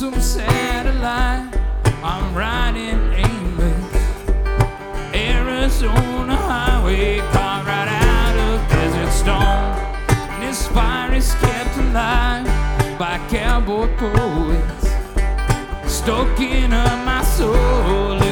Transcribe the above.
lonesome satellite. I'm riding aimless, Arizona highway, car right out of Desert Storm. And this fire is kept alive by cowboy poets, stoking up my soul.